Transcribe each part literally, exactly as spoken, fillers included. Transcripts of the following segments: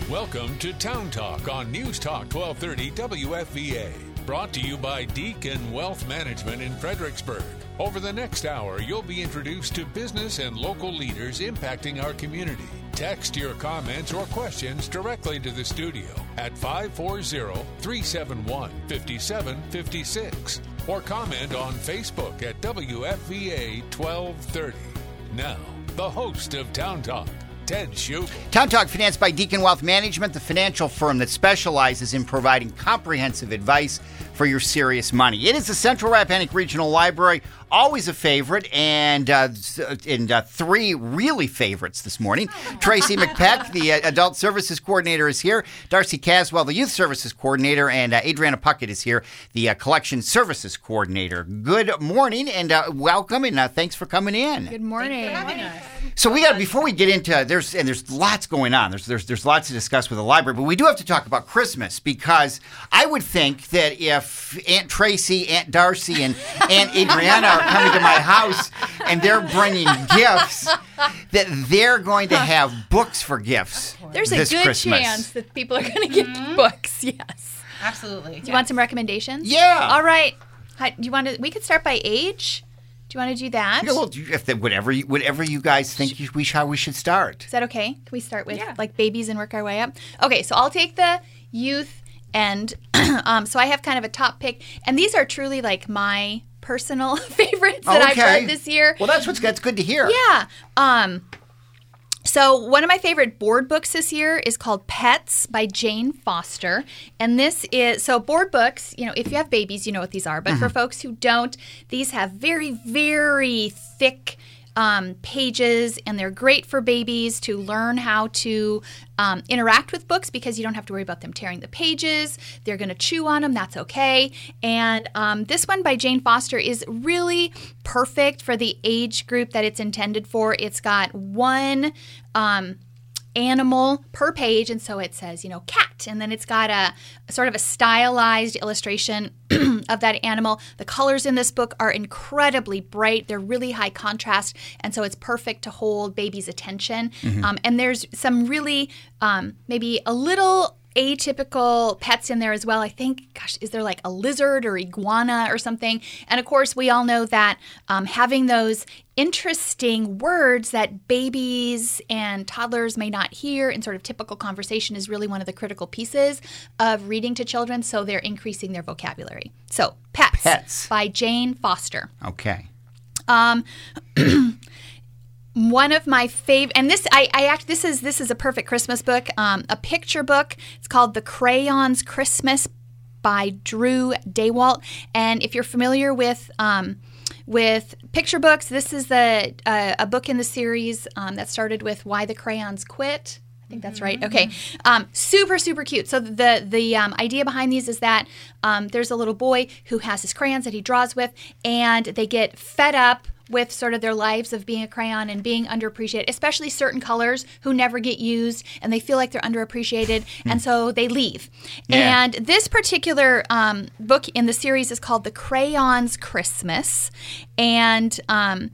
Welcome to Town Talk on News Talk twelve thirty W F V A. Brought to you by Deacon Wealth Management in Fredericksburg. Over the next hour, you'll be introduced to business and local leaders impacting our community. Text your comments or questions directly to the studio at five four zero, three seven one, five seven five six or comment on Facebook at W F V A twelve thirty. Now, the host of Town Talk, Ted Schugel. Town Talk, financed by Deacon Wealth Management, the financial firm that specializes in providing comprehensive advice for your serious money. It is the Central Rappahannock Regional Library, always a favorite, and uh, and uh, three really favorites this morning. Tracy McPeck, the uh, Adult Services Coordinator, is here. Darcy Caswell, the Youth Services Coordinator, and uh, Adriana Puckett is here, the uh, Collection Services Coordinator. Good morning, and uh, welcome, and uh, thanks for coming in. Good morning. So we got before we get into there's and there's lots going on. There's there's there's lots to discuss with the library, but we do have to talk about Christmas, because I would think that if Aunt Tracy, Aunt Darcy, and Aunt Adriana are coming to my house and they're bringing gifts, that they're going to have books for gifts. There's a this good Christmas. chance that people are going to get mm-hmm. books. Yes, absolutely. Do you yes. want some recommendations? Yeah. All right. Hi, do you want to? We could start by age. Do you want to do that? Yeah, well, if the, whatever you, whatever you guys think you, we how we should start. Is that okay? Can we start with yeah. like babies and work our way up? Okay, so I'll take the youth end. um, so I have kind of a top pick, and these are truly like my personal favorites that okay. I've read this year. Well, that's what's that's good to hear. Yeah. Um, So one of my favorite board books this year is called Pets by Jane Foster. And this is, so board books, you know, if you have babies, you know what these are. But mm-hmm. for folks who don't, these have very, very thick um, pages, and they're great for babies to learn how to um, interact with books, because you don't have to worry about them tearing the pages. They're going to chew on them. That's okay. And um, this one by Jane Foster is really perfect for the age group that it's intended for. It's got one um, animal per page, and so it says, you know, cat, and then it's got a, a sort of a stylized illustration of that animal. The colors in this book are incredibly bright. They're really high contrast, and so it's perfect to hold baby's attention. Mm-hmm. Um, and there's some really um, maybe a little atypical pets in there as well. I think, gosh, is there like a lizard or iguana or something? And of course, we all know that um, having those interesting words that babies and toddlers may not hear in sort of typical conversation is really one of the critical pieces of reading to children, so they're increasing their vocabulary. So, Pets, Pets. by Jane Foster. Okay. Um, One of my favorite, and this I, I act. This is this is a perfect Christmas book, um, a picture book. It's called The Crayons Christmas by Drew Daywalt. And if you're familiar with um, with picture books, this is the uh, a book in the series um, that started with Why the Crayons Quit. I think that's right. Okay, um, super super cute. So the the um, idea behind these is that um, there's a little boy who has his crayons that he draws with, and they get fed up with sort of their lives of being a crayon and being underappreciated, especially certain colors who never get used, and they feel like they're underappreciated, and so they leave. Yeah. And this particular um, book in the series is called The Crayons Christmas, and um,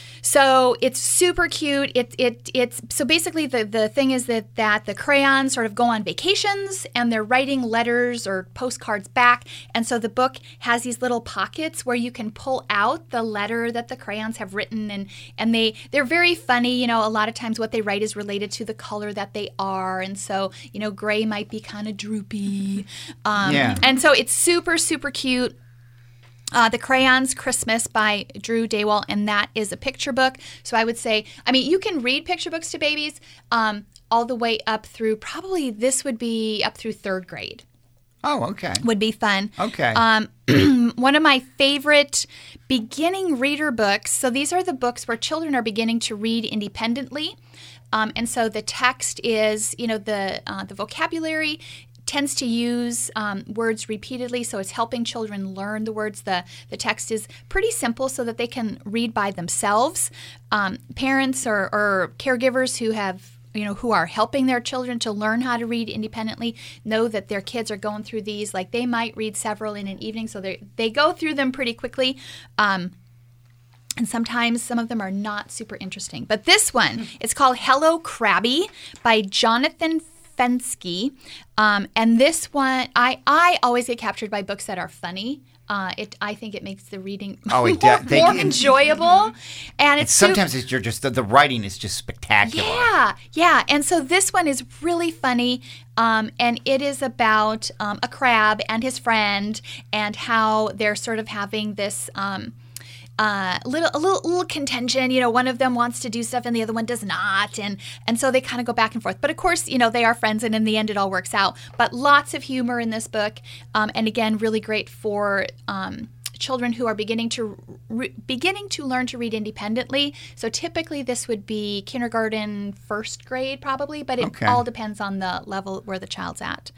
so it's super cute. It it it's so basically the, the thing is that that the crayons sort of go on vacations, and they're writing letters or postcards back, and so the book has these little pockets where you can pull out the letter that the crayons have written, and and they they're very funny. You know, a lot of times what they write is related to the color that they are, and so you know, gray might be kind of droopy. Um, yeah. And so it's super super cute. Uh, The Crayons Christmas by Drew Daywalt, and that is a picture book. So I would say, I mean, you can read picture books to babies um, all the way up through, probably this would be up through third grade. Oh, okay. Would be fun. Okay. Um, one of my favorite beginning reader books, so these are the books where children are beginning to read independently. Um, and so the text is, you know, the uh, the vocabulary tends to use um, words repeatedly, so it's helping children learn the words. The, the text is pretty simple so that they can read by themselves. Um, parents or, or caregivers who have, you know, who are helping their children to learn how to read independently know that their kids are going through these. Like, they might read several in an evening, so they they go through them pretty quickly. Um, and sometimes some of them are not super interesting. But this one, it's called Hello Krabby by Jonathan Fensky. Um, and this one, I, I always get captured by books that are funny. Uh, it, I think it makes the reading Oh, it more, de- they- more it- enjoyable. And it's sup- Sometimes it's you're just the, the writing is just spectacular. yeah, yeah. And so this one is really funny. Um, and it is about um, a crab and his friend and how they're sort of having this um, uh, little a little, little contention. You know, one of them wants to do stuff and the other one does not. And, and so they kind of go back and forth. But of course, you know, they are friends and in the end it all works out. But lots of humor in this book. Um, and again, really great for Um, children who are beginning to re- beginning to learn to read independently. So typically this would be kindergarten, first grade probably, but it Okay. all depends on the level where the child's at.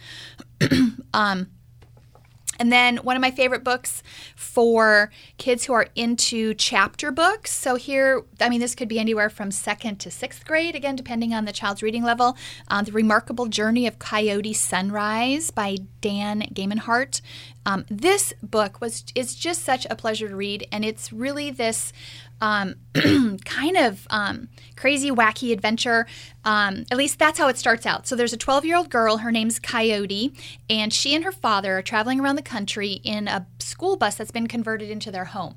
um, and then one of my favorite books for kids who are into chapter books. So here, I mean, this could be anywhere from second to sixth grade, again, depending on the child's reading level. Uh, the Remarkable Journey of Coyote Sunrise by Dan Gamenhart. Um, this book was is just such a pleasure to read, and it's really this um, kind of um, crazy, wacky adventure. Um, at least that's how it starts out. So there's a twelve-year-old girl. Her name's Coyote, and she and her father are traveling around the country in a school bus that's been converted into their home.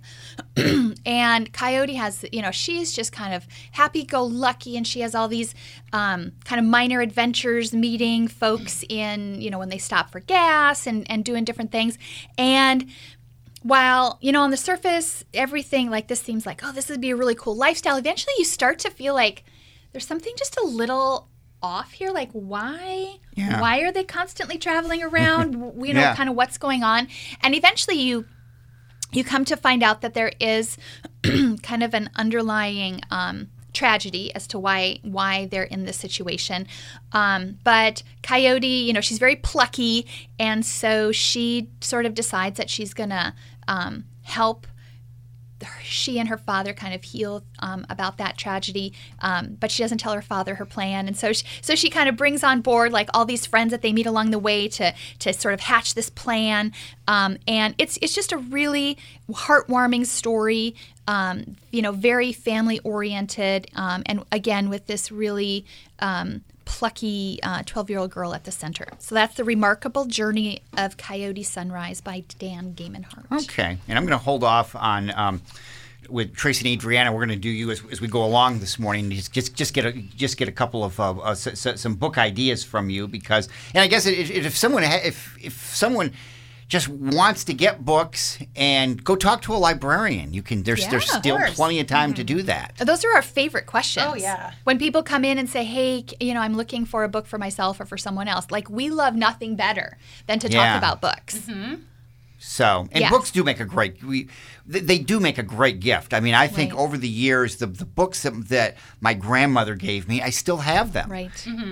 And Coyote has, you know, she's just kind of happy-go-lucky, and she has all these um, kind of minor adventures, meeting folks in, you know, when they stop for gas and, and doing different things. And while, you know, on the surface, everything like this seems like, oh, this would be a really cool lifestyle, eventually you start to feel like there's something just a little off here. Like, why? Yeah. Why are they constantly traveling around? you know, Yeah. kind of what's going on. And eventually you you come to find out that there is kind of an underlying um, tragedy as to why why they're in this situation. Um, but Coyote, you know, she's very plucky, and so she sort of decides that she's going to um, help she and her father kind of heal um, about that tragedy, um, but she doesn't tell her father her plan, and so she, so she kind of brings on board like all these friends that they meet along the way to to sort of hatch this plan, um, and it's it's just a really heartwarming story, um, you know, very family oriented, um, and again with this really um, plucky twelve-year-old girl at the center. So that's The Remarkable Journey of Coyote Sunrise by Dan Gamenhart. Okay, and I'm going to hold off on um, with Tracy and Adriana. We're going to do you as, as we go along this morning. Just just, just get a just get a couple of uh, uh, s- s- some book ideas from you, because and I guess if, if someone ha- if if someone just wants to get books and go talk to a librarian, you can. There's Yeah, there's of still course. plenty of time to do that. Those are our favorite questions. Oh, yeah. When people come in and say, hey, you know, I'm looking for a book for myself or for someone else, like we love nothing better than to Yeah. talk about books. Mm-hmm. So, and Yes. books do make a great. We, they, they do make a great gift. I mean, I think Right. over the years, the the books that, that my grandmother gave me, I still have them. Right.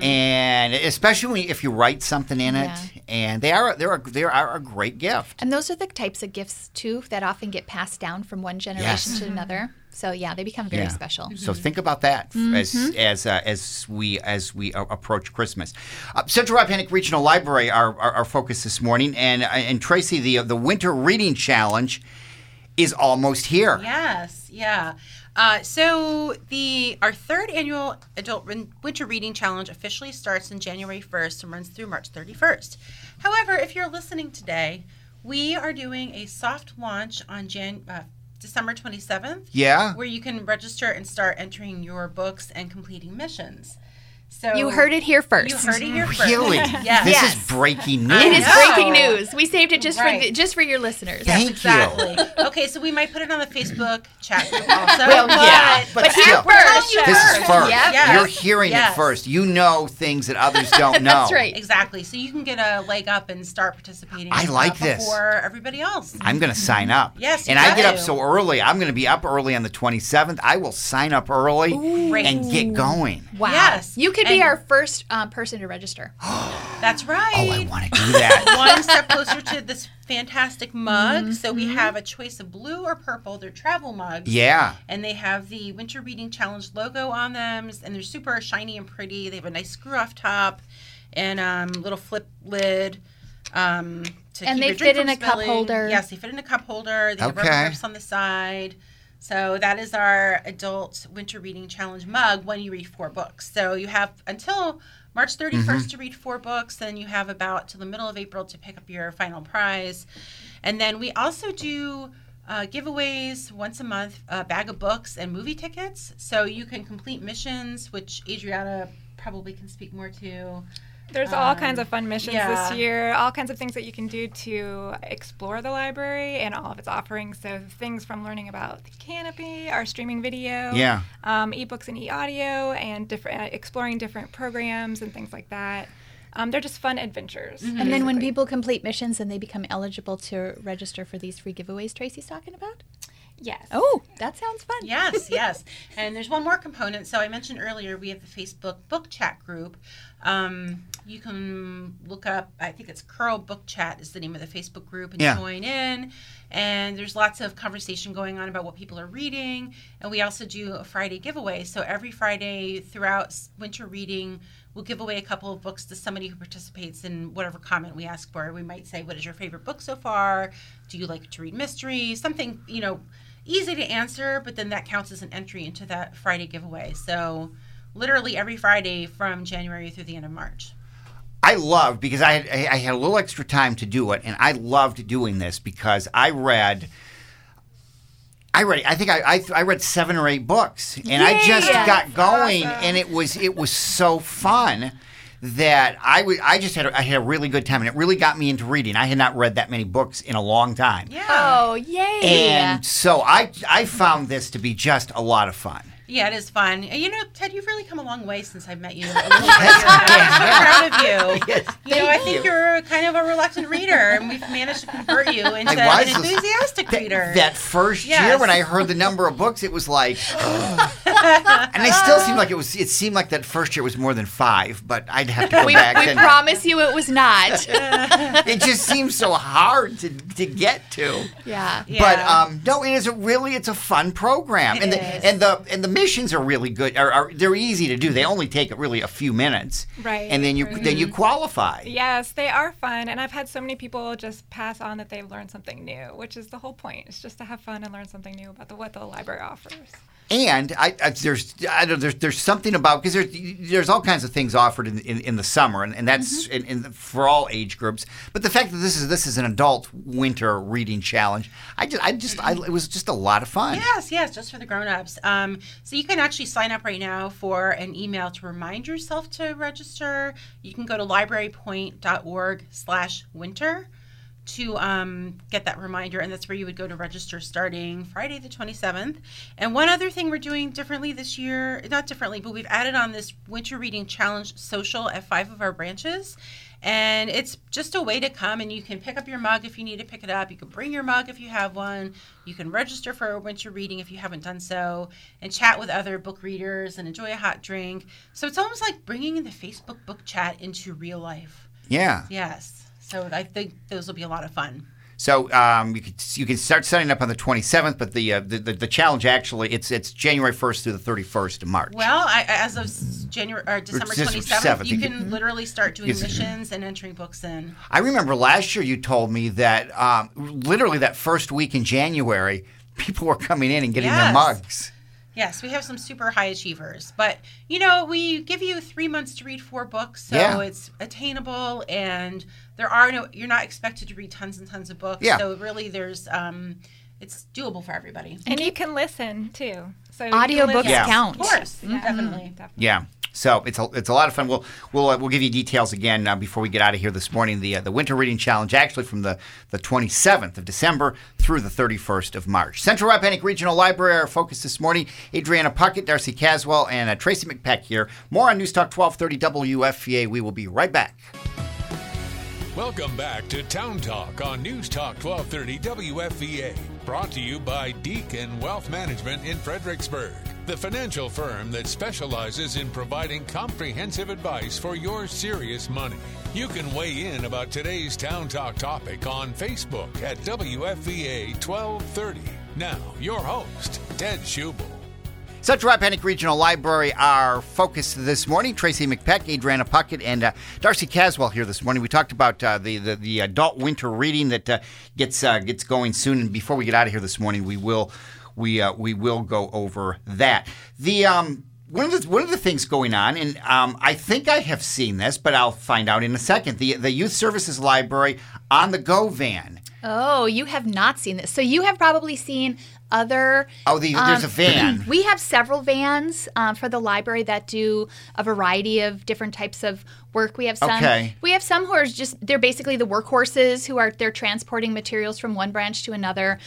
And especially when, if you write something in it, Yeah. and they are they are they are a great gift. And those are the types of gifts, too, that often get passed down from one generation Yes. to another. So, yeah, they become very Yeah. special. So think about that f- as Mm-hmm. as uh, as we as we uh, approach Christmas. Uh, Central Rappahannock Regional Library, our, our our focus this morning, and uh, and Tracy, the the Winter Reading Challenge is almost here. Yes, yeah. Uh, so the our third annual Adult Win- Winter Reading Challenge officially starts on January first and runs through March thirty-first. However, if you're listening today, we are doing a soft launch on Jan. Uh, December twenty-seventh, Yeah. where you can register and start entering your books and completing missions. So You heard it here first. You heard it here first. Really? Yes. This Yes. is breaking news. It is know. breaking news. We saved it just for Right. the, just for your listeners. Thank Exactly. Okay, so we might put it on the Facebook chat group also. Well, yeah, but But here still. first. you This is first. first. Yep. Yes. You're hearing Yes. it first. You know things that others don't know. That's right. Exactly. So you can get a leg up and start participating. I like uh, this. before everybody else. I'm going to sign up. Yes, you and I got get up to. so early. I'm going to be up early on the twenty-seventh. I will sign up early Great. and get going. Wow. Yes. You could be And- our first um, person to register. That's right. Oh, I want to do that. One step closer to this fantastic mug. So we have a choice of blue or purple. They're travel mugs. Yeah. And they have the Winter Reading Challenge logo on them, and they're super shiny and pretty. They have a nice screw-off top and um, little flip lid. Um, to And keep they your drink fit in from a cup spilling. holder. Yes, they fit in a cup holder. They have Okay. rubber grips on the side. So that is our adult Winter Reading Challenge mug when you read four books. So you have until March thirty-first mm-hmm. to read four books. Then you have about till the middle of April to pick up your final prize. And then we also do uh, giveaways once a month, a bag of books and movie tickets. So you can complete missions, which Adriana probably can speak more to. There's all um, kinds of fun missions yeah. this year, all kinds of things that you can do to explore the library and all of its offerings. So things from learning about the Canopy, our streaming video, yeah. um, ebooks and e-audio, and different uh, exploring different programs and things like that. Um, they're just fun adventures. Mm-hmm. And then when people complete missions and they become eligible to register for these free giveaways Tracy's talking about? Yes. Oh, that sounds fun. Yes, yes. And there's one more component. So I mentioned earlier we have the Facebook book chat group. Um, you can look up, I think it's Curl Book Chat is the name of the Facebook group, and yeah. join in. And there's lots of conversation going on about what people are reading. And we also do a Friday giveaway. So every Friday throughout winter reading, we'll give away a couple of books to somebody who participates in whatever comment we ask for. We might say, what is your favorite book so far? Do you like to read mystery? Something, you know, easy to answer, but then that counts as an entry into that Friday giveaway. So literally every Friday from January through the end of March. I loved, because I had, I had a little extra time to do it, and I loved doing this because I read... I read. I think I, I I read seven or eight books, and Yay! I just got going, awesome. and it was it was so fun that I, w- I just had a, I had a really good time, and it really got me into reading. I had not read that many books in a long time. Yeah. Oh, yay! And so I I found this to be just a lot of fun. Yeah, it is fun. You know, Ted, you've really come a long way since I met you. A little bit ago. I'm so proud of you. Yes, you know, I think you. you're kind of a reluctant reader, and we've managed to convert you into an enthusiastic th- reader. That first yes. year when I heard the number of books, it was like, oh. And I still seemed like it was. It seemed like that first year was more than five, but I'd have to go we, back. We and, promise you it was not. It just seems so hard to to get to. Yeah. But yeah. um, no, it is a really it's a fun program, it and the is. and the and the missions are really good. Are, are they're easy to do? They only take really a few minutes, right? And then you right. then you qualify. Yes, they are fun, and I've had so many people just pass on that they've learned something new, which is the whole point. It's just to have fun and learn something new about the, what the library offers. And I, I there's I don't, there's there's something about because there's there's all kinds of things offered in in, in the summer, and, and that's mm-hmm. in, in, for all age groups. But the fact that this is this is an adult winter reading challenge, I just I just I, it was just a lot of fun. Yes, yes, just for the grown-ups. Um, so you can actually sign up right now for an email to remind yourself to register. You can go to librarypoint.org slash winter. to um, get that reminder, and that's where you would go to register starting Friday the twenty-seventh. And one other thing we're doing differently this year, not differently, but we've added on this Winter Reading Challenge social at five of our branches. And it's just a way to come, and you can pick up your mug if you need to pick it up. You can bring your mug if you have one. You can register for a winter reading if you haven't done so, and chat with other book readers and enjoy a hot drink. So it's almost like bringing the Facebook book chat into real life. Yeah. Yes. So I think those will be a lot of fun. So um, you can you can start signing up on the twenty-seventh, but the, uh, the, the the challenge actually it's it's January first through the thirty-first of March. Well, I, as of January or December twenty-seventh, you can mm-hmm. literally start doing It's, missions and entering books in. I remember last year you told me that um, literally that first week in January, people were coming in and getting yes. their mugs. Yes, we have some super high achievers. But, you know, we give you three months to read four books, so yeah. it's attainable, and there are no, you're not expected to read tons and tons of books. Yeah. So really there's, um, it's doable for everybody. And you can listen, too. So audiobooks yeah. count. Of course, mm-hmm. definitely. definitely. Yeah. So it's a, it's a lot of fun. We'll we'll uh, we'll give you details again uh, before we get out of here this morning. The uh, the Winter Reading Challenge actually from the, the twenty-seventh of December through the thirty-first of March. Central Rappahannock Regional Library, our focus this morning. Adriana Puckett, Darcy Caswell, and uh, Tracy McPeck here. More on News Talk twelve thirty W F V A. We will be right back. Welcome back to Town Talk on News Talk twelve thirty W F V A. Brought to you by Deacon Wealth Management in Fredericksburg, the financial firm that specializes in providing comprehensive advice for your serious money. You can weigh in about today's Town Talk topic on Facebook at W F V A twelve thirty. Now, your host, Ted Schubel. Central Rappahannock Regional Library, our focus this morning. Tracy McPeck, Adriana Puckett, and uh, Darcy Caswell here this morning. We talked about uh, the, the the adult winter reading that uh, gets uh, gets going soon. And before we get out of here this morning, we will we uh, we will go over that. The um one of the one of the things going on, and um, I think I have seen this, but I'll find out in a second. The the Youth Services Library on the Go van. Oh, you have not seen this. So you have probably seen other. Oh, the, there's um, a van. We have several vans um, for the library that do a variety of different types of work. We have some. Okay. We have some who are just they're basically the workhorses who are they're transporting materials from one branch to another.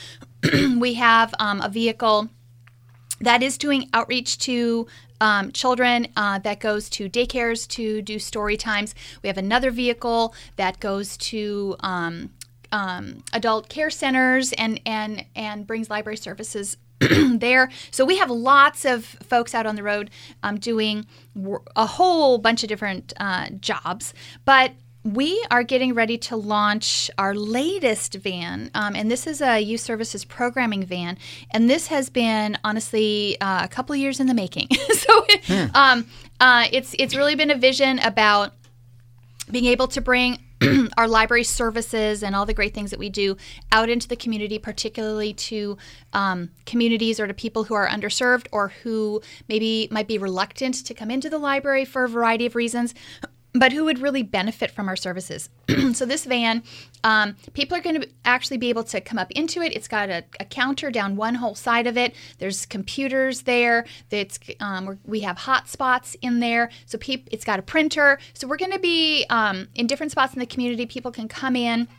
We have um, a vehicle that is doing outreach to um, children uh, that goes to daycares to do story times. We have another vehicle that goes to um, um, adult care centers and and and brings library services there. So we have lots of folks out on the road um, doing wor- a whole bunch of different uh, jobs, but we are getting ready to launch our latest van, um, and this is a youth services programming van, and this has been honestly uh, a couple of years in the making. so Hmm. um, uh, it's it's really been a vision about being able to bring our library services and all the great things that we do out into the community, particularly to um, communities or to people who are underserved or who maybe might be reluctant to come into the library for a variety of reasons, but who would really benefit from our services. So this van, um, people are going to actually be able to come up into it. It's got a, a counter down one whole side of it. There's computers there. It's, um, we're, we have hotspots in there. So peop, it's got a printer. So we're going to be um, in different spots in the community. People can come in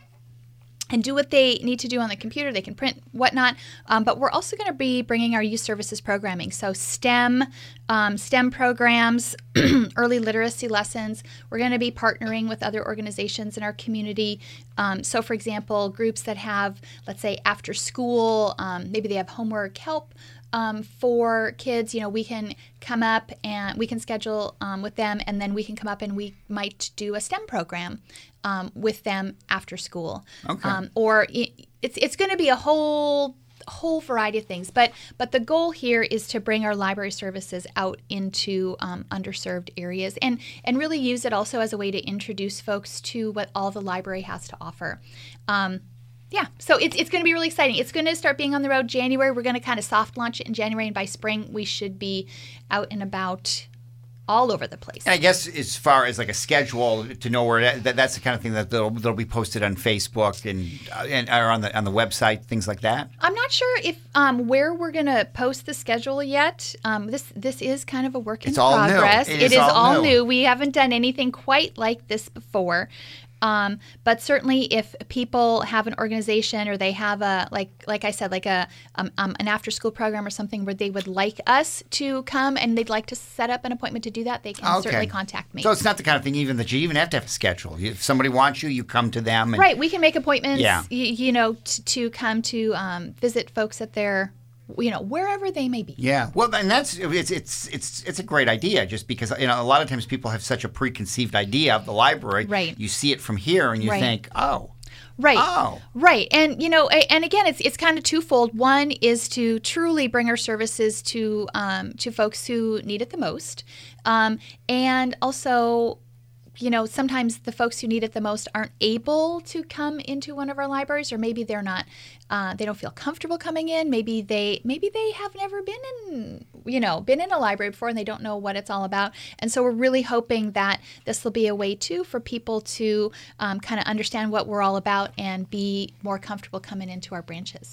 and do what they need to do on the computer. They can print, whatnot. Um, but we're also going to be bringing our youth services programming. So STEM, um, STEM programs, early literacy lessons. We're going to be partnering with other organizations in our community. Um, so, for example, groups that have, let's say, after school, um, maybe they have homework help Um, for kids, you know, we can come up and we can schedule um, with them, and then we can come up and we might do a STEM program um, with them after school. Okay. Um, or it, it's it's going to be a whole whole variety of things, but but the goal here is to bring our library services out into um, underserved areas and and really use it also as a way to introduce folks to what all the library has to offer. Um, Yeah, so it's it's going to be really exciting. It's going to start being on the road January. We're going to kind of soft launch it in January, and by spring we should be out and about all over the place. And I guess as far as like a schedule to know where that, that's the kind of thing that that'll, that'll be posted on Facebook and uh, and or on the on the website, things like that. I'm not sure if um, where we're going to post the schedule yet. Um, this this is kind of a work in It's all new. progress. It It is is all all new. new. We haven't done anything quite like this before. Um, but certainly, if people have an organization or they have a like, like I said, like a um, um, an after-school program or something where they would like us to come and they'd like to set up an appointment to do that, they can Okay. certainly contact me. So it's not the kind of thing even that you even have to have a schedule. If somebody wants you, you come to them. And, Right, we can make appointments. Yeah. You, you know, t- to come to um, visit folks at their, you know, wherever they may be. Yeah, well, and that's it's it's it's it's a great idea. Just because you know a lot of times people have such a preconceived idea of the library. Right. You see it from here, and you Right. think, oh, Right. Oh. Right. And you know, a- and again, it's it's kind of twofold. One is to truly bring our services to um, to folks who need it the most, um, and also, you know, sometimes the folks who need it the most aren't able to come into one of our libraries, or maybe they're not, uh, they don't feel comfortable coming in. Maybe they, maybe they have never been in, you know, been in a library before and they don't know what it's all about. And so we're really hoping that this will be a way too for people to um, kind of understand what we're all about and be more comfortable coming into our branches.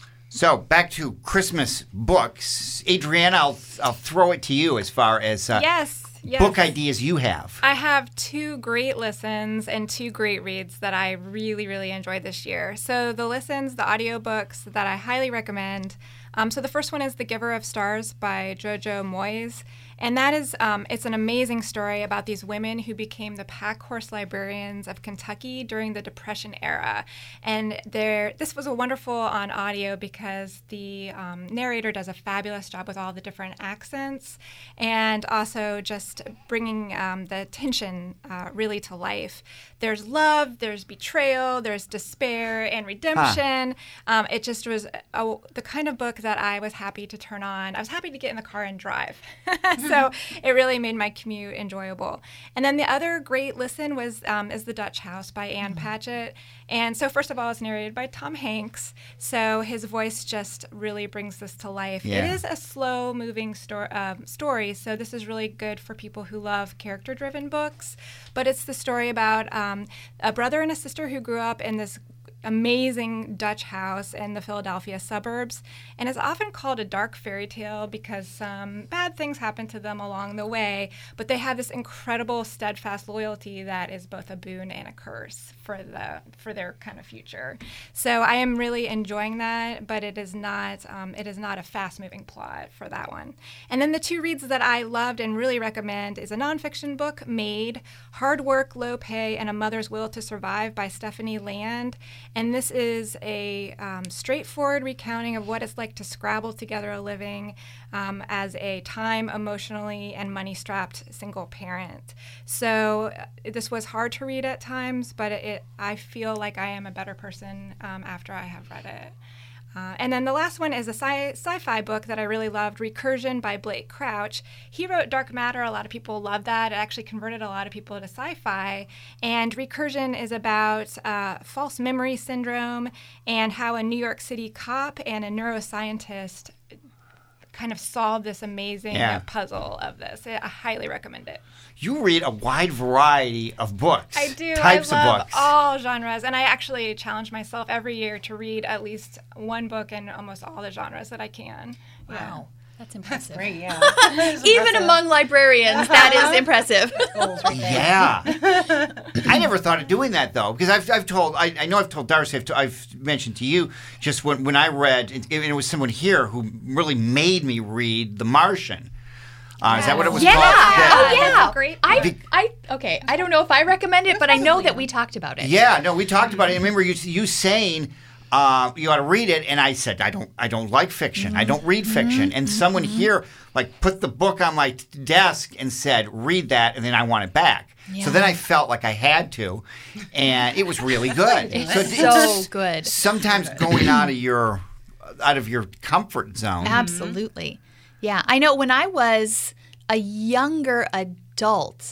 So back to Christmas books, Adriana. I'll I'll throw it to you as far as uh, Yes. Yes. book ideas you have. I have two great listens and two great reads that I really, really enjoyed this year. So the listens, the audiobooks that I highly recommend. Um, so the first one is The Giver of Stars by Jojo Moyes. And that is, um, it's an amazing story about these women who became the pack horse librarians of Kentucky during the Depression era. And there, this was a wonderful on audio because the um, narrator does a fabulous job with all the different accents and also just bringing um, the tension uh, really to life. There's love, there's betrayal, there's despair and redemption. Um, it just was a, the kind of book that I was happy to turn on. I was happy to get in the car and drive. So it really made my commute enjoyable. And then the other great listen was um, is The Dutch House by Ann Patchett. And so first of all, it's narrated by Tom Hanks. So his voice just really brings this to life. Yeah. It is a slow-moving sto- um, story, so this is really good for people who love character-driven books. But it's the story about um, a brother and a sister who grew up in this amazing Dutch house in the Philadelphia suburbs, and it's often called a dark fairy tale because some bad things happen to them along the way, but they have this incredible steadfast loyalty that is both a boon and a curse for the for their kind of future. So I am really enjoying that, but it is not um, it is not a fast-moving plot for that one. And then the two reads that I loved and really recommend is a nonfiction book, Made, Hard Work, Low Pay, and a Mother's Will to Survive by Stephanie Land. And this is a um, straightforward recounting of what it's like to scrabble together a living um, as a time, emotionally, and money-strapped single parent. So uh, this was hard to read at times, but it, I feel like I am a better person um, after I have read it. Uh, and then the last one is a sci- sci-fi book that I really loved, Recursion by Blake Crouch. He wrote Dark Matter. A lot of people love that. It actually converted a lot of people to sci-fi. And Recursion is about uh, false memory syndrome and how a New York City cop and a neuroscientist kind of solve this amazing Yeah. puzzle of this. I highly recommend it. You read a wide variety of books. I do. Types I love of books. all genres, and I actually challenge myself every year to read at least one book in almost all the genres that I can. Yeah. Wow. That's impressive. Great, yeah. Even among librarians, that is impressive. Goals right there. Yeah. I never thought of doing that, though, because I've, I've told, I, I know I've told Darcy, I've, t- I've mentioned to you, just when, when I read, and it, it was someone here who really made me read The Martian. Uh, Is that what it was Yeah. called? Oh, That's yeah. a great I, Be- I, okay. I don't know if I recommend it, but I know that we talked about it. Yeah, no, we talked about it. I remember you, you saying uh, you ought to read it, and I said I don't. I don't like fiction. I don't read fiction. And someone here like put the book on my t- desk and said, "Read that," and then I want it back. Yeah. So then I felt like I had to, and it was really good. It's So so good. Sometimes going out of your out of your comfort zone. Absolutely. Yeah. I know when I was a younger adult,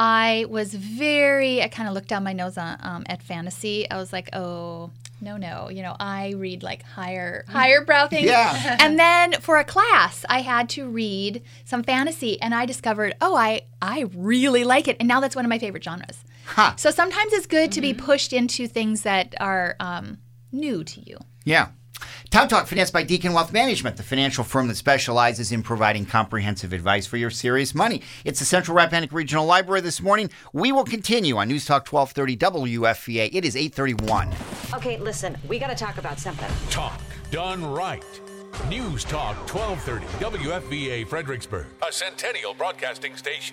I was very, I kind of looked down my nose on, um, at fantasy. I was like, oh, no, no. You know, I read like higher, higher brow things. Yeah. And then for a class, I had to read some fantasy, and I discovered, oh, I, I really like it. And now that's one of my favorite genres. Huh. So sometimes it's good to be pushed into things that are um, new to you. Yeah. Town Talk, financed by Deacon Wealth Management, the financial firm that specializes in providing comprehensive advice for your serious money. It's the Central Rappahannock Regional Library this morning. We will continue on News Talk twelve thirty W F V A. It is eight thirty-one. Okay, listen, we got to talk about something. Talk done right. News Talk twelve thirty W F V A Fredericksburg, a Centennial Broadcasting station.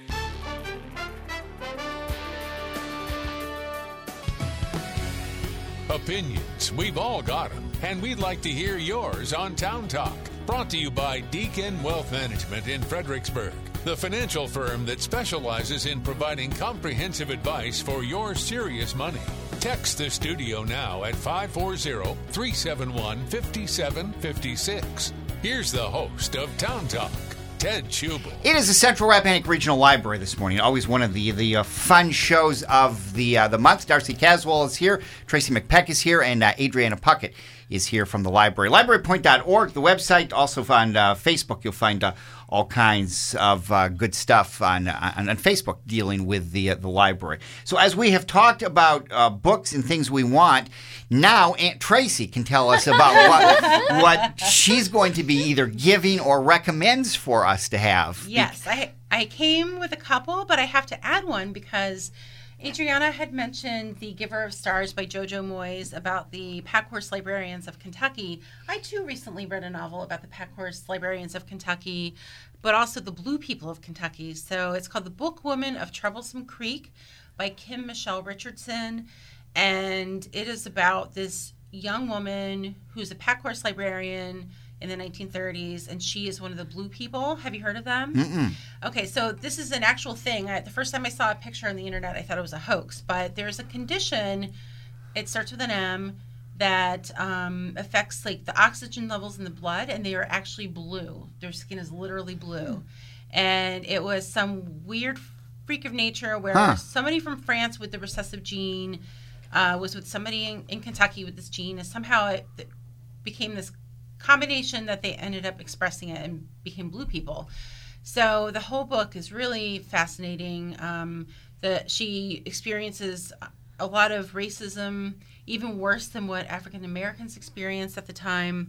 Opinions, we've all got them, and we'd like to hear yours on Town Talk. Brought to you by Deacon Wealth Management in Fredericksburg, the financial firm that specializes in providing comprehensive advice for your serious money. Text the studio now at five four zero, three seven one, five seven five six. Here's the host of Town Talk, Ted Schubel. It is the Central Rappahannock Regional Library this morning. Always one of the the uh, fun shows of the uh, the month. Darcy Caswell is here, Tracy McPeck is here, and uh, Adriana Puckett is here from the library. library point dot org, the website. Also on uh, Facebook, you'll find uh, all kinds of uh, good stuff on, on on Facebook dealing with the uh, the library. So as we have talked about uh, books and things we want, now Aunt Tracy can tell us about what what she's going to be either giving or recommends for us to have. Yes, I I came with a couple, but I have to add one because Adriana had mentioned The Giver of Stars by Jojo Moyes about the Packhorse Librarians of Kentucky. I, too, recently read a novel about the Packhorse Librarians of Kentucky, but also the Blue People of Kentucky. So it's called The Bookwoman of Troublesome Creek by Kim Michelle Richardson. And it is about this young woman who's a Packhorse librarian in the nineteen thirties, and she is one of the Blue People. Have you heard of them? Mm-mm. Okay, so this is an actual thing. I, the first time I saw a picture on the internet, I thought it was a hoax, but there's a condition. It starts with an M. that um, affects like the oxygen levels in the blood, and they are actually blue. Their skin is literally blue. And it was some weird freak of nature where Huh. somebody from France with the recessive gene uh, was with somebody in, in Kentucky with this gene, and somehow it, it became this combination that they ended up expressing it and became blue people. So the whole book is really fascinating. Um, the, she experiences a lot of racism, even worse than what African Americans experienced at the time.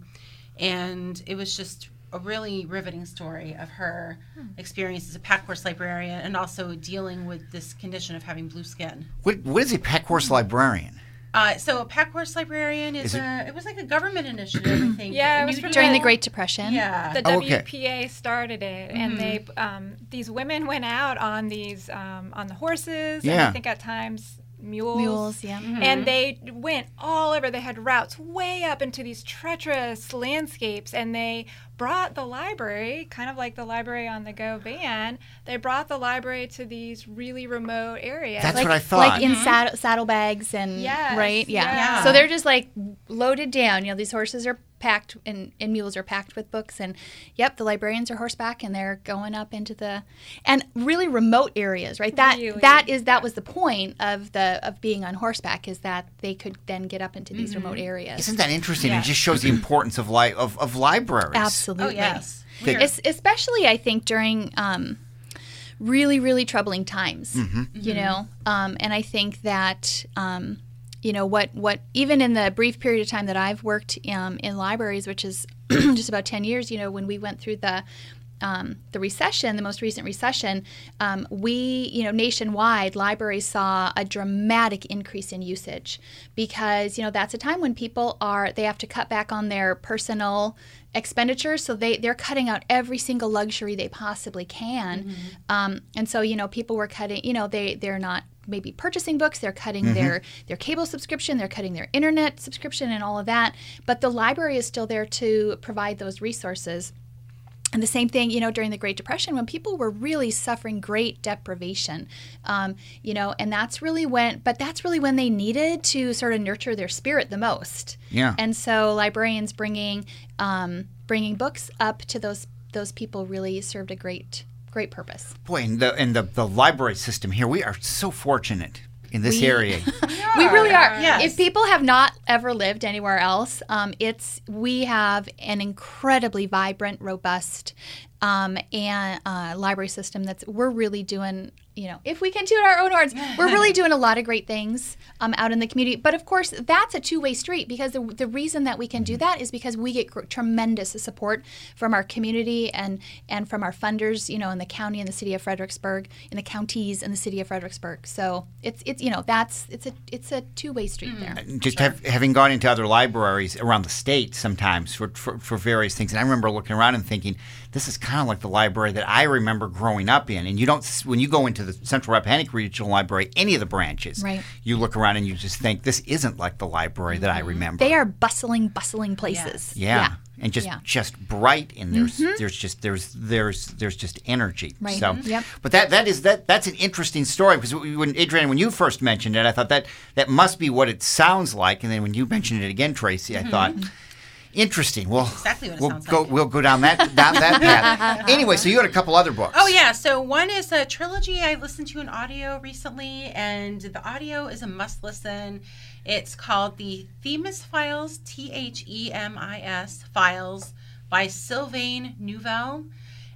And it was just a really riveting story of her experience as a pack horse librarian and also dealing with this condition of having blue skin. What, what is a pack horse librarian? Uh, so a pack horse librarian is, Is it- a, it was like a government initiative, I think. Yeah, it And was you from do During the it- Great Depression. Yeah. The Oh, okay. W P A started it, and they um, these women went out on these um, on the horses, and Yeah. I think at times mules. Mules, yeah. And they went all over. They had routes way up into these treacherous landscapes, and they brought the library, kind of like the Library on the Go van. They brought the library to these really remote areas. That's like, what I thought. Like in saddle, saddlebags and, Yes, right? Yeah. yeah. So they're just like loaded down. You know, these horses are packed and, and mules are packed with books. And, yep, the librarians are horseback and they're going up into the, and really remote areas, right? That Really, that is that was the point of the of being on horseback, is that they could then get up into these remote areas. Isn't that interesting? Yeah. It just shows the importance of, li- of, of libraries. Absolutely. Oh, yes. They- We're- Es- especially I think during um, really really troubling times, you know, um, and I think that um, you know what what even in the brief period of time that I've worked um, in libraries, which is just about ten years, you know, when we went through the um, the recession, the most recent recession, um, we, you know, nationwide, libraries saw a dramatic increase in usage because, you know, that's a time when people are, they have to cut back on their personal expenditures. So they, they're cutting out every single luxury they possibly can. Um, and so, you know, people were cutting, you know, they, they're not maybe purchasing books, they're cutting their, their cable subscription, they're cutting their internet subscription and all of that. But the library is still there to provide those resources. And the same thing, you know, during the Great Depression, when people were really suffering great deprivation, um, you know, and that's really when, but that's really when they needed to sort of nurture their spirit the most. Yeah. And so librarians bringing um, bringing books up to those those people really served a great great purpose. Boy, and the, and the, the library system here, we are so fortunate in this We- area. We really are. Yes. If people have not ever lived anywhere else, um, it's we have an incredibly vibrant, robust, um, and uh, library system that's we're really doing. You know, if we can toot our own horns, we're really doing a lot of great things um, out in the community. But of course, that's a two-way street because the, the reason that we can do that is because we get gr- tremendous support from our community and and from our funders. You know, in the county and the city of Fredericksburg, in the counties and the city of Fredericksburg. So it's it's you know that's it's a it's a two-way street there. Just have, having gone into other libraries around the state sometimes for, for, for various things, and I remember looking around and thinking, this is kind of like the library that I remember growing up in. And you don't, when you go into the Central Rappahannock Regional Library, any of the branches, Right. you look around and you just think, this isn't like the library that I remember. They are bustling, bustling places. Yeah. And just Yeah. just bright, and there's there's just there's there's there's just energy. Right. So, Yep. but that that is that that's an interesting story because when Adrienne, when you first mentioned it, I thought that that must be what it sounds like, and then when you mentioned it again, Tracy, I thought. Interesting. Well, Exactly what it we'll sounds go. like. We'll go down that down that path. Anyway, so you had a couple other books. Oh yeah, so one is a trilogy I listened to in audio recently, and the audio is a must listen. It's called the Themis Files, T H E M I S Files by Sylvain Neuvel,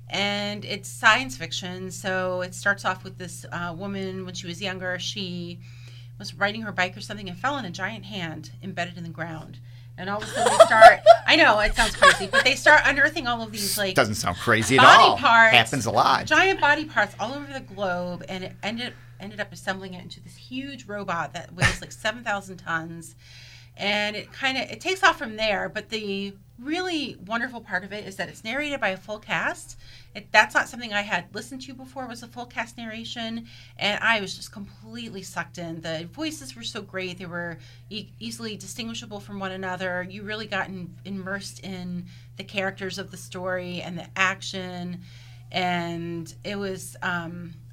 and it's science fiction. So it starts off with this uh, woman when she was younger. She was riding her bike or something and fell on a giant hand embedded in the ground. And all of a sudden they start, I know, it sounds crazy, but they start unearthing all of these, like, Doesn't sound crazy at body all. parts. Happens a lot. Giant body parts all over the globe, and it ended ended up assembling it into this huge robot that weighs like seven thousand tons. And it kind of, it takes off from there, but the really wonderful part of it is that it's narrated by a full cast. It, that's not something I had listened to before, was a full cast narration, and I was just completely sucked in. The voices were so great. They were e- easily distinguishable from one another. You really got in, immersed in the characters of the story and the action, and it was, um,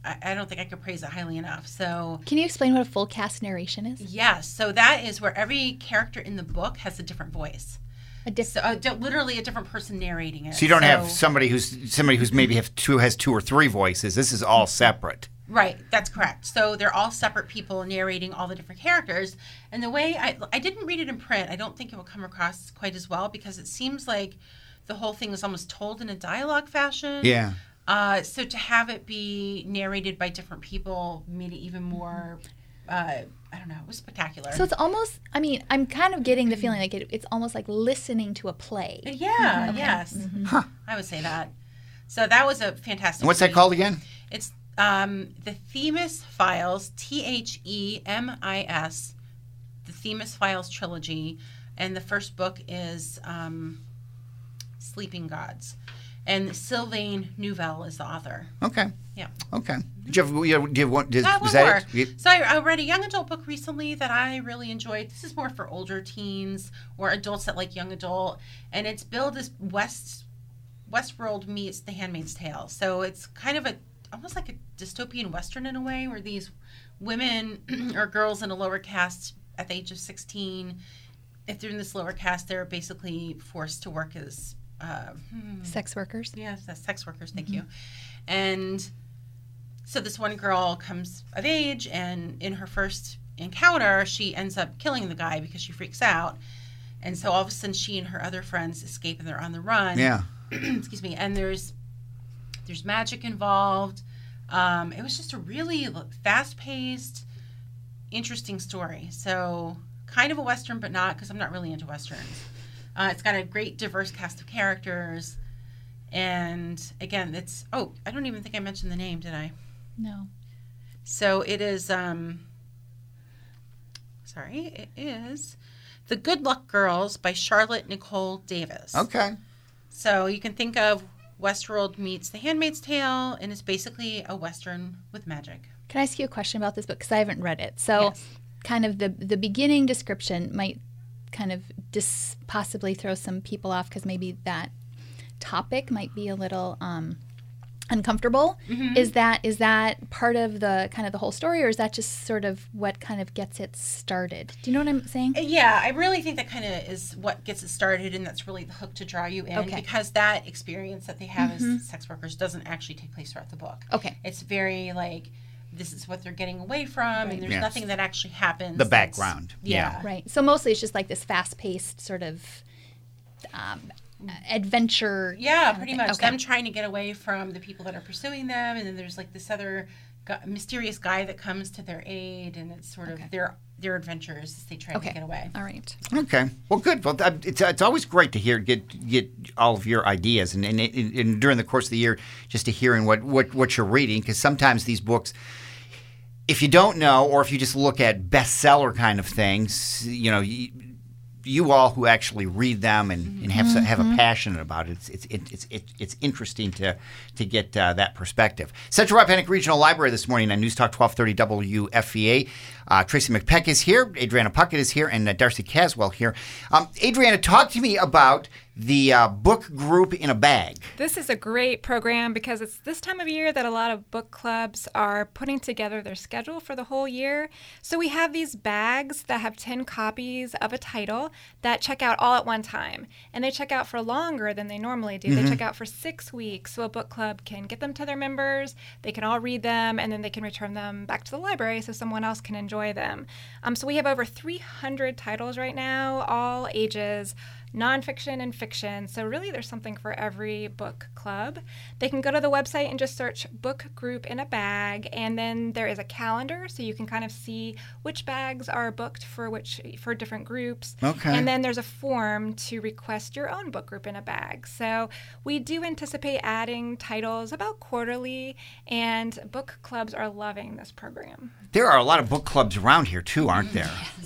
I, I don't think I could praise it highly enough. So Can you explain what a full cast narration is? yes, so that is where every character in the book has a different voice. A diff- So uh, d- literally a different person narrating it. So you don't have somebody who's somebody who's maybe have two has two or three voices. This is all separate. Right, that's correct. So they're all separate people narrating all the different characters. And the way I I didn't read it in print, I don't think it will come across quite as well because it seems like the whole thing is almost told in a dialogue fashion. Yeah. Uh, so to have it be narrated by different people made it even more, uh, I don't know, it was spectacular. So it's almost, I mean, I'm kind of getting the feeling like it, it's almost like listening to a play. Yeah, yes. I would say that. So that was a fantastic And what's that read. called again? It's um, the Themis Files, T H E M I S, the Themis Files trilogy. And the first book is um, Sleeping Gods. And Sylvain Nouvel is the author. Okay. Yeah. Okay. Did you have, you, did you want, did, Uh, was one that more. it? You- So I, I read a young adult book recently that I really enjoyed. This is more for older teens or adults that like young adult, and it's billed as West Westworld meets The Handmaid's Tale. So it's kind of a almost like a dystopian western in a way, where these women or girls in a lower caste at the age of sixteen, if they're in this lower caste, they're basically forced to work as uh, hmm, Sex workers. Yes, that's sex workers. Thank you. And so this one girl comes of age, and in her first encounter, she ends up killing the guy because she freaks out. And so all of a sudden, she and her other friends escape, and they're on the run. Yeah. Excuse me. And there's there's magic involved. Um, it was just a really fast-paced, interesting story. So kind of a Western, but not, because I'm not really into Westerns. Uh, it's got a great diverse cast of characters. And again, it's, oh, I don't even think I mentioned the name, did I? No. So it is, um, sorry, it is The Good Luck Girls by Charlotte Nicole Davis. Okay. So you can think of Westworld meets The Handmaid's Tale, and it's basically a Western with magic. Can I ask you a question about this book? Because I haven't read it. So Yes. kind of the, the beginning description might kind of dis- possibly throw some people off because maybe that topic might be a little um, uncomfortable. Mm-hmm. Is that is that part of the kind of the whole story, or is that just sort of what kind of gets it started? Do you know what I'm saying? Yeah, I really think that kind of is what gets it started, and that's really the hook to draw you in, Okay. because that experience that they have as sex workers doesn't actually take place throughout the book. Okay. It's very like, this is what they're getting away from, and there's Yes. nothing that actually happens. The that's- background. Yeah. Right. So mostly it's just like this fast-paced sort of um, adventure. Yeah, kind of pretty thing. much. Okay. Them trying to get away from the people that are pursuing them, and then there's like this other gu- mysterious guy that comes to their aid, and it's sort of Okay. their their adventures as they try Okay. to get away. All right. Okay. Well, good. Well, that- it's it's always great to hear get get all of your ideas, and and, and, and during the course of the year, just to hearing what what what you're reading, because sometimes these books, if you don't know, or if you just look at bestseller kind of things, you know. You, you all who actually read them and, and have have a passion about it, it's it's it, it's it, it's interesting to to get uh, that perspective. Central Rappahannock Regional Library this morning on News Talk twelve thirty W F V A. Uh, Tracy McPeck is here, Adriana Puckett is here, and uh, Darcy Caswell here. Um, Adriana, talk to me about the uh, book group in a bag. This is a great program because it's this time of year that a lot of book clubs are putting together their schedule for the whole year. So we have these bags that have ten copies of a title that check out all at one time. And they check out for longer than they normally do. They check out for six weeks. So a book club can get them to their members, they can all read them, and then they can return them back to the library so someone else can enjoy them. Um, so we have over three hundred titles right now, all ages, nonfiction and fiction. So really there's something for every book club. They can go to the website and just search book group in a bag, and then there is a calendar so you can kind of see which bags are booked for which for different groups. Okay. And then there's a form to request your own book group in a bag. So we do anticipate adding titles about quarterly, and book clubs are loving this program. There are a lot of book clubs around here too, aren't there?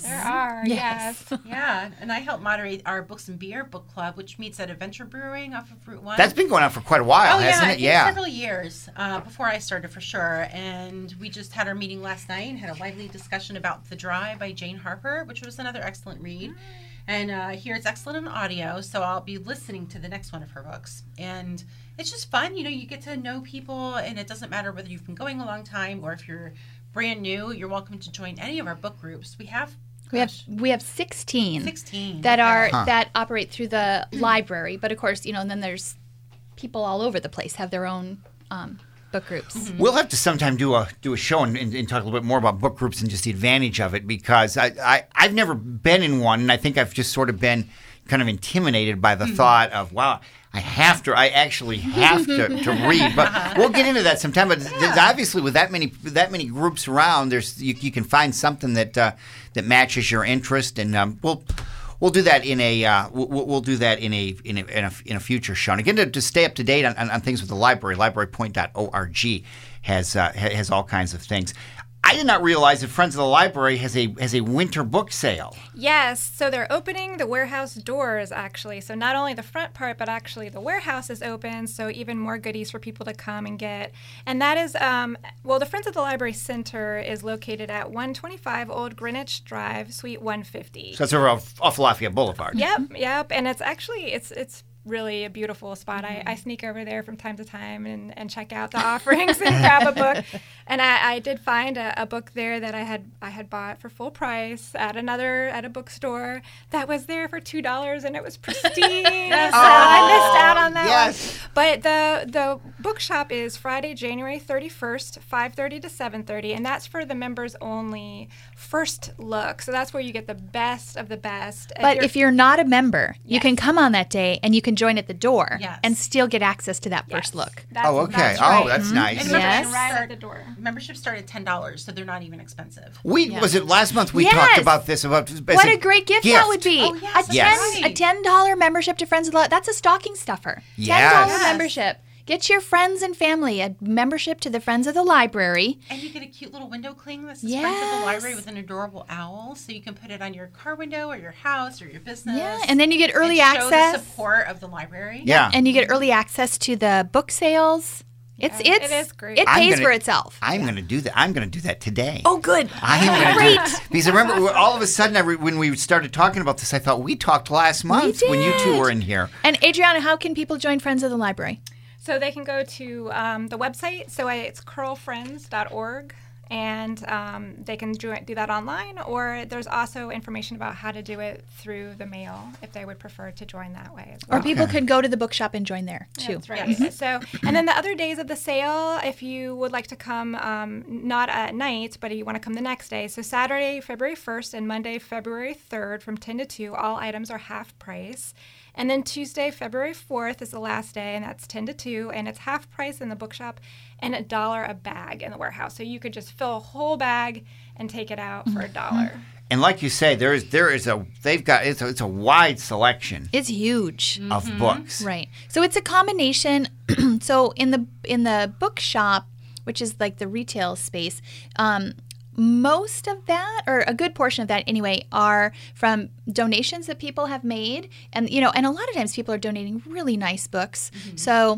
Yes. There are, Yes. yes. Yeah, and I help moderate our Books and Beer book club, which meets at Adventure Brewing off of Route One. That's been going on for quite a while, oh, hasn't yeah, it? I think Yeah. several years uh, before I started for sure. And we just had our meeting last night and had a lively discussion about The Dry by Jane Harper, which was another excellent read. And uh, here it's excellent in audio, so I'll be listening to the next one of her books. And it's just fun. You know, you get to know people, and it doesn't matter whether you've been going a long time or if you're brand new. You're welcome to join any of our book groups. We have We have gosh, we have sixteen, sixteen that are Huh. that operate through the library, but of course, you know, and then there's people all over the place have their own um, book groups. We'll have to sometime do a do a show and, and, and talk a little bit more about book groups and just the advantage of it, because I, I I've never been in one, and I think I've just sort of been kind of intimidated by the thought of, wow, I have to I actually have to, to read. But we'll get into that sometime. But there's obviously with that many that many groups around, there's you, you can find something that uh, that matches your interest, and um, we'll. We'll do that in a uh, we'll, we'll do that in a in a in a, in a future show. And again, to, to stay up to date on, on, on things with the library, library point dot org has uh, has all kinds of things. I did not realize that Friends of the Library has a has a winter book sale. Yes, so they're opening the warehouse doors, actually. So not only the front part, but actually the warehouse is open, so even more goodies for people to come and get. And that is, um, well, the Friends of the Library Center is located at one twenty-five Old Greenwich Drive, Suite one fifty. So it's over off, off Lafayette Boulevard. Yep, yep, and it's actually, it's it's really a beautiful spot. I, I sneak over there from time to time and, and check out the offerings and grab a book. And I, I did find a, a book there that I had I had bought for full price at another at a bookstore that was there for two dollars, and it was pristine. So I missed out on that yes. one. But the the bookshop is Friday, January thirty-first, five thirty to seven thirty, and that's for the members only first look. So that's where you get the best of the best. But if you're not a member, you Yes. can come on that day and you can join at the door Yes. and still get access to that Yes, first look. that's- Oh, okay. that's Oh, right. that's nice. And Yes. memberships Right start- at the door. Memberships start at ten dollars, so they're not even expensive. We Yeah. was it last month we Yes. talked about this about What a great gift, that would be. Oh, yes, a Yes. ten right. a ten dollar membership to Friends of the Library. That's a stocking stuffer. Yes. ten dollar Yes. membership. Get your friends and family a membership to the Friends of the Library. And you get a cute little window cling that says Friends of the Yes. Library with an adorable owl, so you can put it on your car window or your house or your business. Yeah, and then you get early and show access. the support of the library. Yeah. And you get early access to the book sales. It's Yeah, it's it is great. It I'm pays gonna- for itself. I'm going to do that. I'm going to do that today. Oh, good. I am going to Great. do it. Because I remember all of a sudden, I re- when we started talking about this, I thought we talked last month when you two did. were in here. And Adriana, how can people join Friends of the Library? So they can go to um, the website. So it's curl friends dot org, and um, they can do, it, do that online. Or there's also information about how to do it through the mail if they would prefer to join that way as well. Or people could go to the bookshop and join there too. That's right. So, and then the other days of the sale, if you would like to come, um, not at night, but you want to come the next day. So Saturday, February first, and Monday, February third, from ten to two, all items are half price. And then Tuesday, February fourth, is the last day, and that's ten to two, and it's half price in the bookshop and a dollar a bag in the warehouse. So you could just fill a whole bag and take it out for a dollar. And like you say, there is there is a they've got it's a, it's a wide selection It's huge. of books. Right. So it's a combination. So in the in the bookshop, which is like the retail space, um, most of that, or a good portion of that anyway, are from donations that people have made, and you know, and a lot of times people are donating really nice books. So.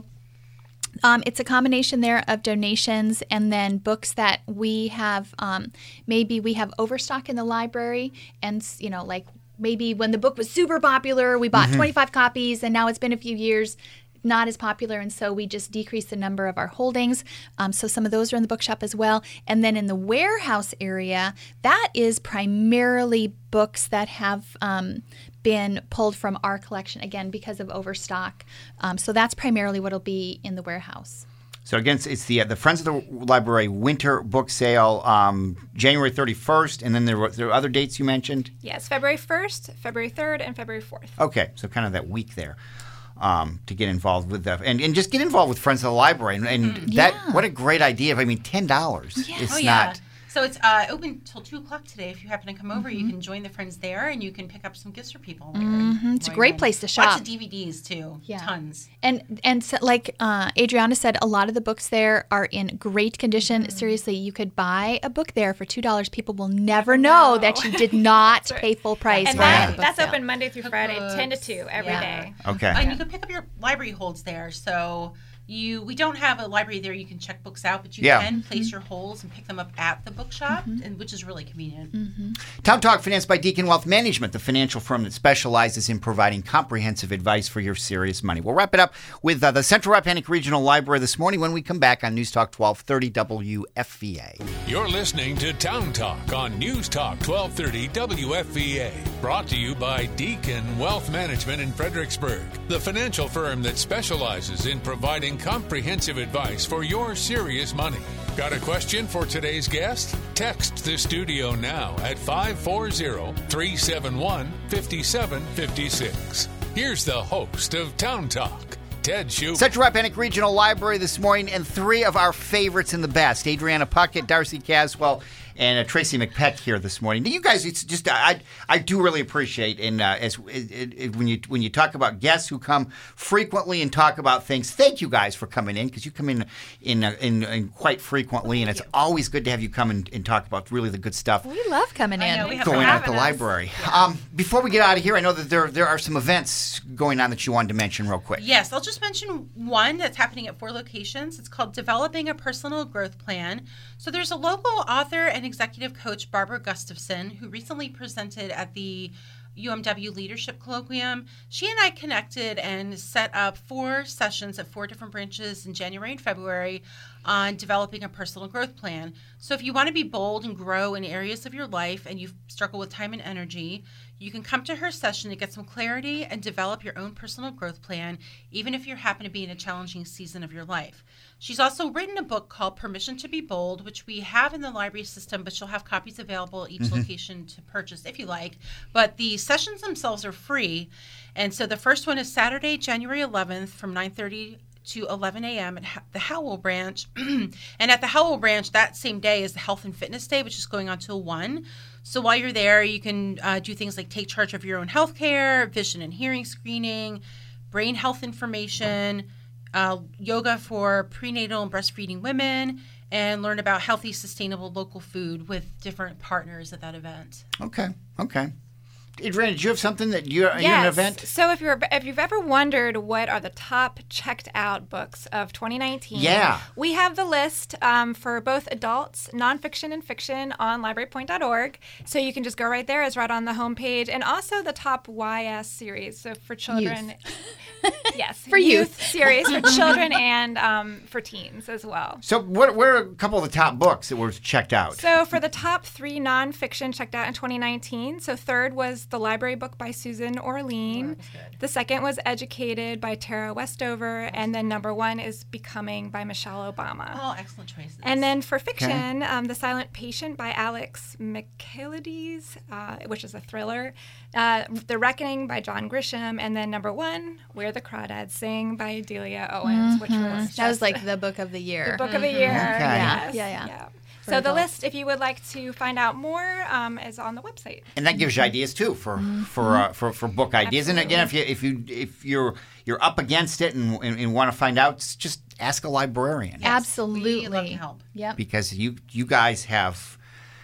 Um, it's a combination there of donations and then books that we have. Um, maybe we have overstock in the library, and you know, like maybe when the book was super popular, we bought twenty-five copies, and now it's been a few years, not as popular, and so we just decreased the number of our holdings. Um, so some of those are in the bookshop as well. And then in the warehouse area, that is primarily books that have um, been pulled from our collection, again, because of overstock. Um, so that's primarily what will be in the warehouse. So again, it's- it's the uh, the Friends of the Library Winter Book Sale, um, January thirty-first, and then there were, there were other dates you mentioned. Yes, February first, February third, and February fourth. Okay, so kind of that week there. Um, to get involved with the and, and just get involved with Friends of the Library and, and that Yeah. what a great idea! I mean, ten dollars. It's Oh, yeah. not So it's uh, open till two o'clock today. If you happen to come over, Mm-hmm. you can join the friends there, and you can pick up some gifts for people. Mhm. It's a while great you're in. place to Lots shop. of D V Ds too. Yeah. Tons. And and so, like uh, Adriana said, a lot of the books there are in great condition. Seriously, you could buy a book there for two dollars. People will never know know. that you did not right. pay full price And for that, a book that's sale. open Monday through Friday, ten to two every Yeah. day. Okay. And you can pick up your library holds there. So you, we don't have a library there. You can check books out, but you Yeah. can place your holds and pick them up at the bookshop, and which is really convenient. Town Talk, financed by Deacon Wealth Management, the financial firm that specializes in providing comprehensive advice for your serious money. We'll wrap it up with uh, the Central Rappahannock Regional Library this morning when we come back on News Talk twelve thirty W F V A. You're listening to Town Talk on News Talk twelve thirty W F V A. Brought to you by Deacon Wealth Management in Fredericksburg, the financial firm that specializes in providing comprehensive advice for your serious money. Got a question for today's guest? Text the studio now at five four zero, three seven one, five seven five six. Here's the host of Town Talk, Ted Schubert. Central Rappahannock Regional Library this morning, and three of our favorites in the best: Adriana Puckett, Darcy Caswell, and uh, Tracy McPeck here this morning. You guys, it's just I I do really appreciate and uh, as it, it, it, when you when you talk about guests who come frequently and talk about things. Thank you guys for coming in, because you come in in, uh, in in quite frequently, and it's always good to have you come and, and talk about really the good stuff We love coming in. I know, we have going on at the having us. library. Um, before we get out of here, I know that there there are some events going on that you wanted to mention real quick. Yes, I'll just mention one that's happening at four locations. It's called Developing a Personal Growth Plan. So there's a local author and executive coach, Barbara Gustafson, who recently presented at the U M W Leadership Colloquium. She and I connected and set up four sessions at four different branches in January and February on developing a personal growth plan. So if you want to be bold and grow in areas of your life and you struggle with time and energy, you can come to her session to get some clarity and develop your own personal growth plan, even if you happen to be in a challenging season of your life. She's also written a book called Permission to be Bold, which we have in the library system, but she'll have copies available at each Mm-hmm. location to purchase if you like. But the sessions themselves are free. And so the first one is Saturday, January eleventh from nine thirty to eleven a.m. at the Howell branch. And at the Howell branch, that same day is the Health and Fitness Day, which is going on till one. So while you're there, you can uh, do things like take charge of your own health care, vision and hearing screening, brain health information, uh, yoga for prenatal and breastfeeding women, and learn about healthy, sustainable local food with different partners at that event. Okay. Okay. Adriana, did you have something that you're, you're Yes. an event? So if you're if you've ever wondered what are the top checked out books of twenty nineteen, Yeah. we have the list um, for both adults, nonfiction, and fiction on library point dot org. So you can just go right there. It's right on the homepage, and also the top Y S series. So for children, yes, For youth. series for children and um, for teens as well. So what, what are a couple of the top books that were checked out? So for the top three nonfiction checked out in twenty nineteen, so third was The Library Book by Susan Orlean. The second was Educated by Tara Westover. And then number one is Becoming by Michelle Obama. All excellent choices. And then for fiction, um, The Silent Patient by Alex Michaelides, uh, which is a thriller. Uh, the Reckoning by John Grisham. And then number one, Where the Crawdads Sing by Delia Owens, which was That was just like the book of the year. the book of the year. Yes. Yeah, yeah. So the adults. list, if you would like to find out more, um, is on the website. And that gives you ideas too for for uh, for, for book ideas. And again, if you if you if you're you're up against it and, and, and want to find out, just ask a librarian. Absolutely. We love to help. Yep. Because you you guys have.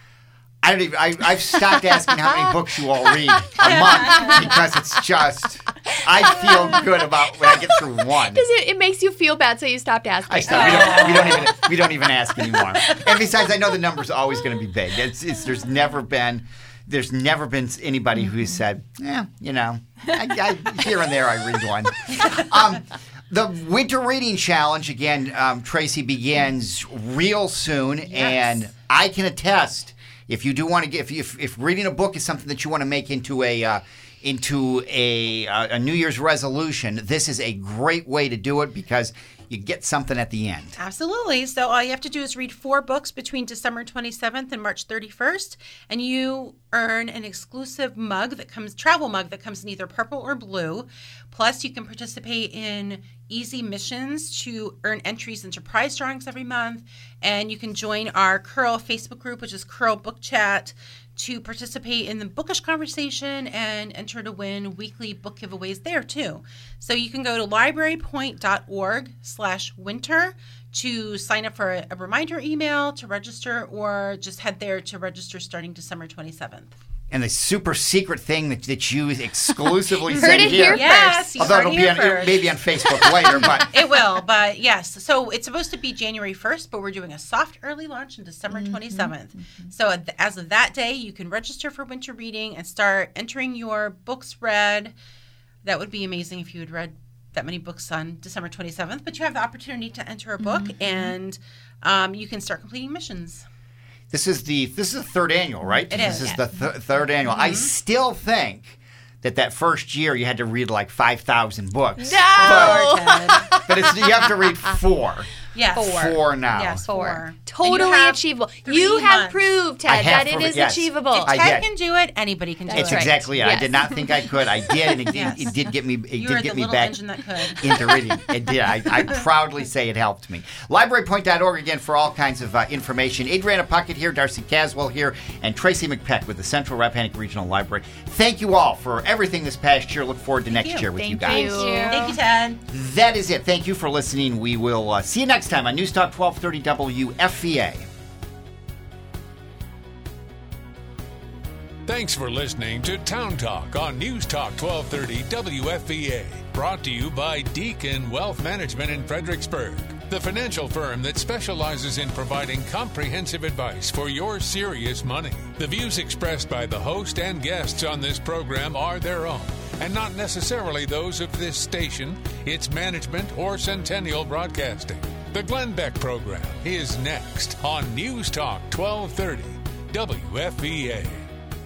I don't even, I, I've stopped asking how many books you all read a month because it's just, I feel good about when I get through one. Does it, it makes you feel bad, so you stopped asking. I stop. We don't, we don't even we don't even ask anymore. And besides, I know the number's always going to be big. It's, it's there's never been there's never been anybody who said, yeah, you know, I, I, here and there I read one. Um, the Winter Reading Challenge again, um, Tracy, begins real soon, and I can attest. If you do want to get, if, if if reading a book is something that you want to make into a uh, into a uh, a New Year's resolution, this is a great way to do it because you get something at the end. Absolutely. So all you have to do is read four books between December twenty-seventh and March thirty-first, and you earn an exclusive mug that comes, travel mug that comes in either purple or blue. Plus, you can participate in easy missions to earn entries into prize drawings every month, and you can join our Curl Facebook group, which is Curl Book Chat, to participate in the bookish conversation and enter to win weekly book giveaways there too. So you can go to librarypoint.org slash winter to sign up for a, a reminder email to register, or just head there to register starting December twenty-seventh. And the super secret thing that, that you exclusively Heard send it here. here Yes, you Although heard it'll it be here on, first. maybe on Facebook later, but It will, but yes. So it's supposed to be January first, but we're doing a soft early launch on December twenty-seventh. So at the- as of that day, you can register for winter reading and start entering your books read. That would be amazing if you had read that many books on December twenty-seventh, but you have the opportunity to enter a book, and um, you can start completing missions. This is the this is the third annual, right? It this is, is the th- third annual. I still think that that first year you had to read like five thousand books. No! But, but it's, you have to read four. Yes. Four. Four now. Yes, Four. four. And you Totally have achievable. three You have months. proved, I Ted, have that it proven- is yes. achievable. If I Ted did. can do it, anybody can do That's It's it. right. exactly it. I Yes. did not think I could. I did, and it, Yes. it, it did get me. It You did were get the me little back engine that could. into reading. It did. I, I proudly say it helped me. library point dot org again for all kinds of uh, information. Adriana Puckett here, Darcy Caswell here, and Tracy McPeck with the Central Rappahannock Regional Library. Thank you all for everything this past year. Look forward to next you. year with you Thank guys. you. Thank you, Ted. That is it. Thank you for listening. We will uh, see you next time on News Talk twelve thirty W F V A. Thanks for listening to Town Talk on News Talk twelve thirty W F V A. Brought to you by Deacon Wealth Management in Fredericksburg, the financial firm that specializes in providing comprehensive advice for your serious money. The views expressed by the host and guests on this program are their own, and not necessarily those of this station, its management, or Centennial Broadcasting. The Glenn Beck program is next on News Talk twelve thirty W F V A.